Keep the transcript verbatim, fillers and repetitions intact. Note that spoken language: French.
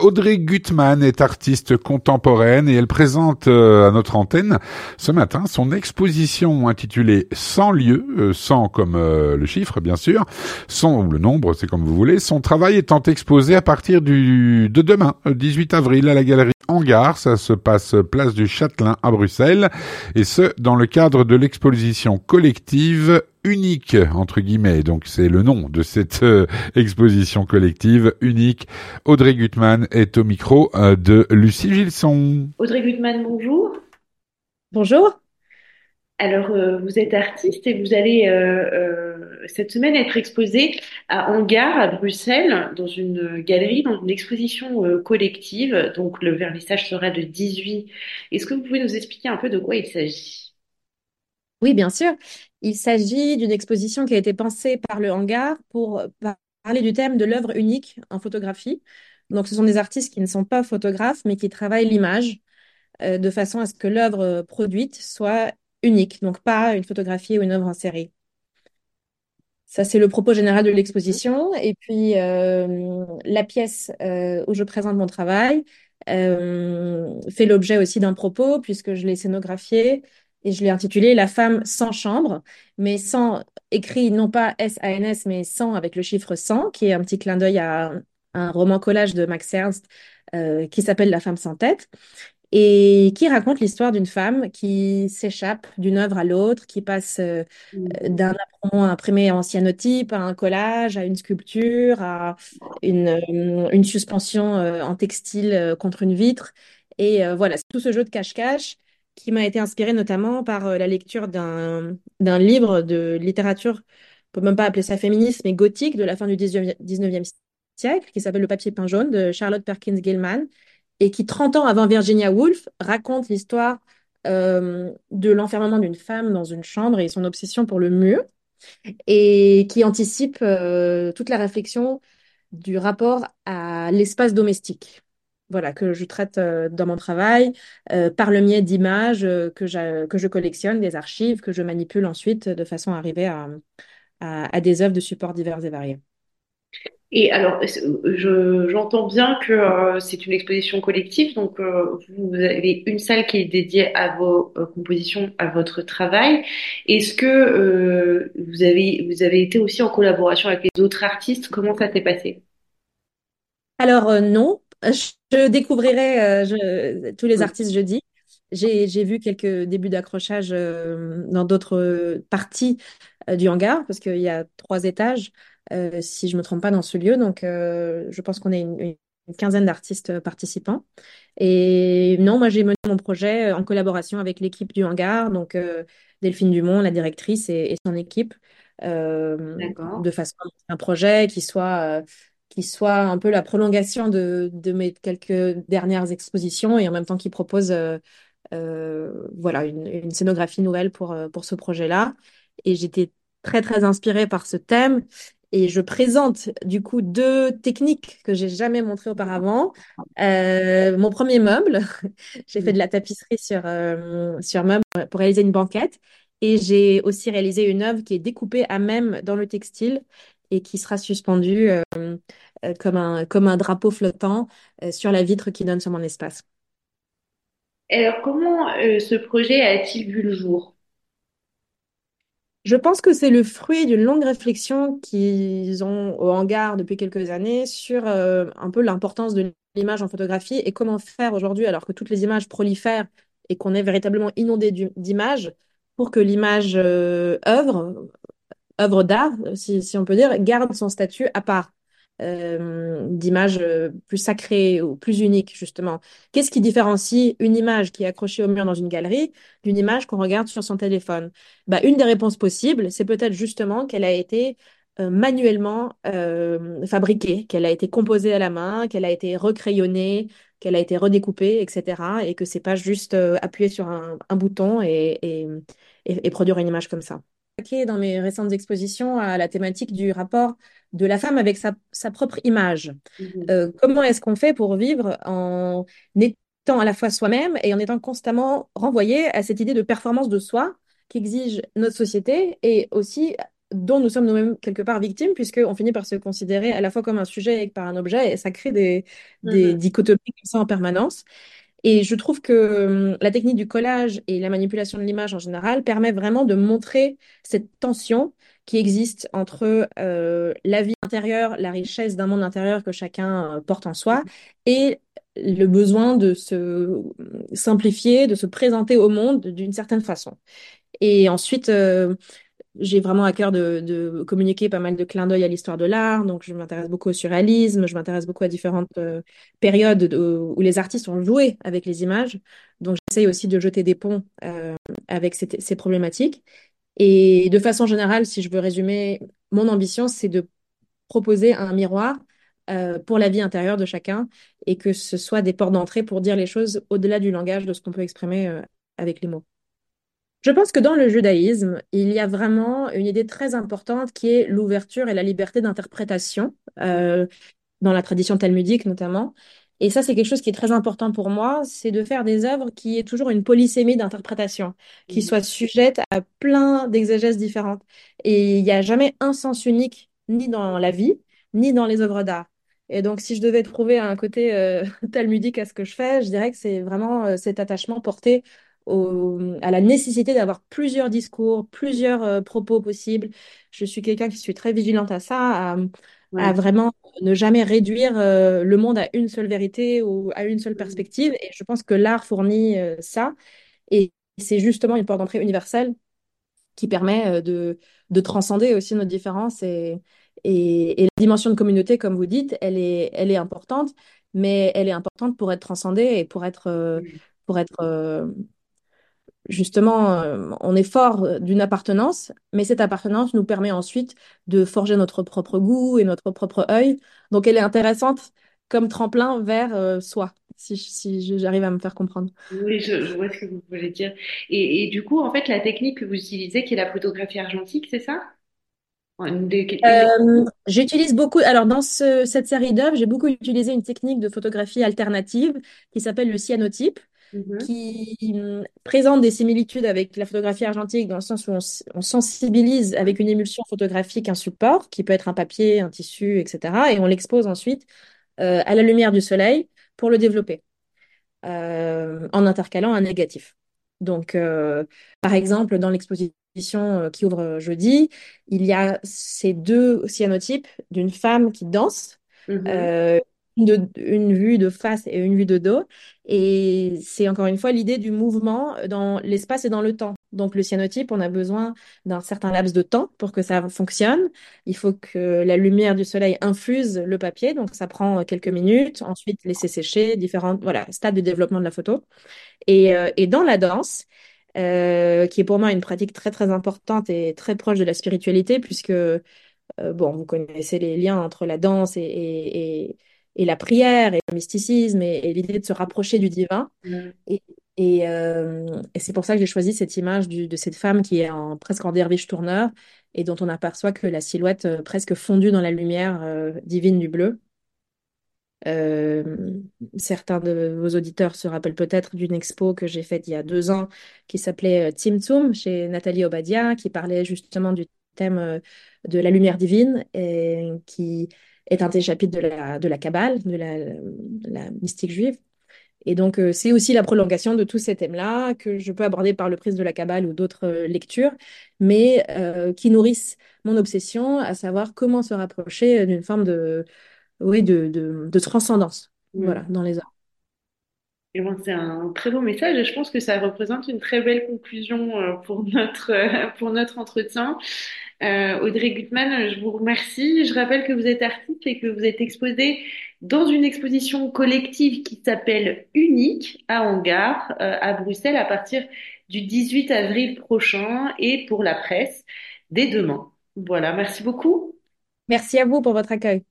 Audrey Gutmann est artiste contemporaine et elle présente euh, à notre antenne ce matin son exposition intitulée cent lieux, euh, cent comme euh, le chiffre bien sûr, cent ou le nombre, c'est comme vous voulez. Son travail étant exposé à partir du de demain, dix-huit avril, à la galerie Hangar. Ça se passe place du Châtelain à Bruxelles, et ce dans le cadre de l'exposition collective unique entre guillemets. Donc c'est le nom de cette euh, exposition collective unique. Audrey Gutmann est au micro euh, de Lucie Gilson. Audrey Gutmann, bonjour. Bonjour. Alors, euh, vous êtes artiste et vous allez euh, euh, cette semaine être exposée à Hangar, à Bruxelles, dans une galerie, dans une exposition euh, collective. Donc, le vernissage sera le dix-huit. Est-ce que vous pouvez nous expliquer un peu de quoi il s'agit? Oui, bien sûr. Il s'agit d'une exposition qui a été pensée par le Hangar pour par- parler du thème de l'œuvre unique en photographie. Donc, ce sont des artistes qui ne sont pas photographes, mais qui travaillent l'image euh, de façon à ce que l'œuvre euh, produite soit unique, donc pas une photographie ou une œuvre en série. Ça, c'est le propos général de l'exposition. Et puis, euh, la pièce euh, où je présente mon travail euh, fait l'objet aussi d'un propos, puisque je l'ai scénographié et je l'ai intitulé La femme sans chambre, mais sans écrit non pas S A N S, mais cent avec le chiffre cent, qui est un petit clin d'œil à un roman collage de Max Ernst euh, qui s'appelle La femme sans tête et qui raconte l'histoire d'une femme qui s'échappe d'une œuvre à l'autre, qui passe euh, d'un apron imprimé en cyanotype à un collage, à une sculpture, à une, euh, une suspension euh, en textile euh, contre une vitre. Et euh, voilà, c'est tout ce jeu de cache-cache qui m'a été inspiré notamment par euh, la lecture d'un d'un livre de littérature, on peut même pas appeler ça féministe, mais gothique, de la fin du dix-neuvième siècle, qui s'appelle Le papier peint jaune de Charlotte Perkins Gilman, et qui, trente ans avant Virginia Woolf, raconte l'histoire euh, de l'enfermement d'une femme dans une chambre et son obsession pour le mur, et qui anticipe euh, toute la réflexion du rapport à l'espace domestique. Voilà, que je traite euh, dans mon travail euh, par le biais d'images euh, que, j'a- que je collectionne, des archives, que je manipule ensuite de façon à arriver à, à, à des œuvres de support divers et variés. Et alors, je, j'entends bien que euh, c'est une exposition collective, donc euh, vous avez une salle qui est dédiée à vos euh, compositions, à votre travail. Est-ce que euh, vous avez, vous avez été aussi en collaboration avec les autres artistes? Comment ça s'est passé? Alors euh, non, je, je découvrirai euh, je- tous les artistes jeudi. J'ai, j'ai vu quelques débuts d'accrochage euh, dans d'autres euh, parties euh, du hangar, parce qu'il y a trois étages, euh, si je ne me trompe pas, dans ce lieu. Donc, euh, je pense qu'on est une, une quinzaine d'artistes euh, participants. Et non, moi, j'ai mené mon projet euh, en collaboration avec l'équipe du hangar, donc euh, Delphine Dumont, la directrice, et, et son équipe, euh, D'accord. de façon à monter un projet qui soit, euh, qui soit un peu la prolongation de, de mes quelques dernières expositions et en même temps qui propose euh, euh, voilà, une, une scénographie nouvelle pour, euh, pour ce projet-là. Et j'étais très, très inspirée par ce thème. Et je présente du coup deux techniques que j'ai jamais montrées auparavant. Euh, mon premier meuble, j'ai fait de la tapisserie sur, euh, sur meuble pour réaliser une banquette. Et j'ai aussi réalisé une œuvre qui est découpée à même dans le textile et qui sera suspendue euh, euh, comme un, comme un drapeau flottant euh, sur la vitre qui donne sur mon espace. Alors, comment euh, ce projet a-t-il vu le jour? Je pense que c'est le fruit d'une longue réflexion qu'ils ont au hangar depuis quelques années sur euh, un peu l'importance de l'image en photographie et comment faire aujourd'hui, alors que toutes les images prolifèrent et qu'on est véritablement inondé du- d'images, pour que l'image euh, œuvre, œuvre d'art, si, si on peut dire, garde son statut à part euh, d'image euh, plus sacrée ou plus unique, justement. Qu'est-ce qui différencie une image qui est accrochée au mur dans une galerie d'une image qu'on regarde sur son téléphone? Bah, une des réponses possibles, c'est peut-être justement qu'elle a été euh, manuellement euh, fabriquée, qu'elle a été composée à la main, qu'elle a été recrayonnée, qu'elle a été redécoupée, et cetera. Et que c'est pas juste euh, appuyer sur un, un bouton et, et, et- et produire une image comme ça. Dans mes récentes expositions à la thématique du rapport de la femme avec sa, sa propre image. Mhm. Euh, comment est-ce qu'on fait pour vivre en étant à la fois soi-même et en étant constamment renvoyé à cette idée de performance de soi qu'exige notre société et aussi dont nous sommes nous-mêmes quelque part victimes, puisqu'on finit par se considérer à la fois comme un sujet et par un objet, et ça crée des, des Mhm. dichotomies comme ça en permanence. Et je trouve que hum, la technique du collage et la manipulation de l'image en général permet vraiment de montrer cette tension qui existe entre euh, la vie intérieure, la richesse d'un monde intérieur que chacun euh, porte en soi, et le besoin de se simplifier, de se présenter au monde d'une certaine façon. Et ensuite, euh, j'ai vraiment à cœur de, de communiquer pas mal de clins d'œil à l'histoire de l'art. Donc, je m'intéresse beaucoup au surréalisme, je m'intéresse beaucoup à différentes euh, périodes de- où les artistes ont joué avec les images. Donc, j'essaye aussi de jeter des ponts euh, avec ces, ces problématiques. Et de façon générale, si je veux résumer, mon ambition, c'est de proposer un miroir euh, pour la vie intérieure de chacun et que ce soit des portes d'entrée pour dire les choses au-delà du langage de ce qu'on peut exprimer euh, avec les mots. Je pense que dans le judaïsme, il y a vraiment une idée très importante qui est l'ouverture et la liberté d'interprétation, euh, dans la tradition talmudique notamment. Et ça, c'est quelque chose qui est très important pour moi, c'est de faire des œuvres qui aient toujours une polysémie d'interprétation, qui Mhm. soient sujettes à plein d'exégèses différentes. Et il n'y a jamais un sens unique, ni dans la vie, ni dans les œuvres d'art. Et donc, si je devais trouver un côté euh, talmudique à ce que je fais, je dirais que c'est vraiment euh, cet attachement porté au- à la nécessité d'avoir plusieurs discours, plusieurs euh, propos possibles. Je suis quelqu'un qui suis très vigilante à ça, à, à Ouais. vraiment ne jamais réduire euh, le monde à une seule vérité ou à une seule Mhm. perspective. Et je pense que l'art fournit euh, ça. Et c'est justement une porte d'entrée universelle qui permet euh, de, de transcender aussi nos différences. Et, et, et la dimension de communauté, comme vous dites, elle est, elle est importante, mais elle est importante pour être transcendée et pour être, euh, Mhm. pour être euh, justement, euh, on est fort d'une appartenance, mais cette appartenance nous permet ensuite de forger notre propre goût et notre propre œil. Donc, elle est intéressante comme tremplin vers euh, soi, si, si je- j'arrive à me faire comprendre. Oui, je, je vois ce que vous voulez dire. Et, et du coup, en fait, la technique que vous utilisez, qui est la photographie argentique, c'est ça? Une des, une des... Euh, j'utilise beaucoup, alors dans ce- cette série d'œuvres, j'ai beaucoup utilisé une technique de photographie alternative qui s'appelle le cyanotype, Mhm. qui hum, présente des similitudes avec la photographie argentique dans le sens où on, s- on sensibilise avec une émulsion photographique un support, qui peut être un papier, un tissu, et cetera. Et on l'expose ensuite euh, à la lumière du soleil pour le développer euh, en intercalant un négatif. Donc, euh, par exemple, dans l'exposition euh, qui ouvre jeudi, il y a ces deux cyanotypes d'une femme qui danse, Mhm. euh, une, de- une vue de face et une vue de dos. Et c'est encore une fois l'idée du mouvement dans l'espace et dans le temps. Donc, le cyanotype, on a besoin d'un certain laps de temps pour que ça fonctionne. Il faut que la lumière du soleil infuse le papier, donc ça prend quelques minutes. Ensuite, laisser sécher, différents voilà, stades de développement de la photo. Et, euh, et dans la danse, euh, qui est pour moi une pratique très très importante et très proche de la spiritualité, puisque euh, bon, vous connaissez les liens entre la danse et, et, et- et la prière et le mysticisme et, et l'idée de se rapprocher du divin. Mhm. Et, et, euh, et c'est pour ça que j'ai choisi cette image du- de cette femme qui est en, presque en derviche tourneur et dont on aperçoit que la silhouette euh, presque fondue dans la lumière euh, divine du bleu. Euh, Certains de vos auditeurs se rappellent peut-être d'une expo que j'ai faite il y a deux ans qui s'appelait euh, Tzimtzum chez Nathalie Obadia, qui parlait justement du thème euh, de la lumière divine et qui est un des chapitres de la, de la Kabbale, de la, la mystique juive. Et donc, euh, c'est aussi la prolongation de tous ces thèmes-là que je peux aborder par le prisme de la Kabbale ou d'autres euh, lectures, mais euh, qui nourrissent mon obsession, à savoir comment se rapprocher d'une forme de, oui, de, de, de transcendance, voilà, Mhm. dans les arts. Et bon, c'est un très beau message et je pense que ça représente une très belle conclusion euh, pour notre, euh, pour notre entretien. Euh, Audrey Gutmann, je vous remercie. Je rappelle que vous êtes artiste et que vous êtes exposée dans une exposition collective qui s'appelle Unique à Hangar, euh, à Bruxelles, à partir du dix-huit avril prochain et pour la presse dès demain. Voilà, merci beaucoup. Merci à vous pour votre accueil.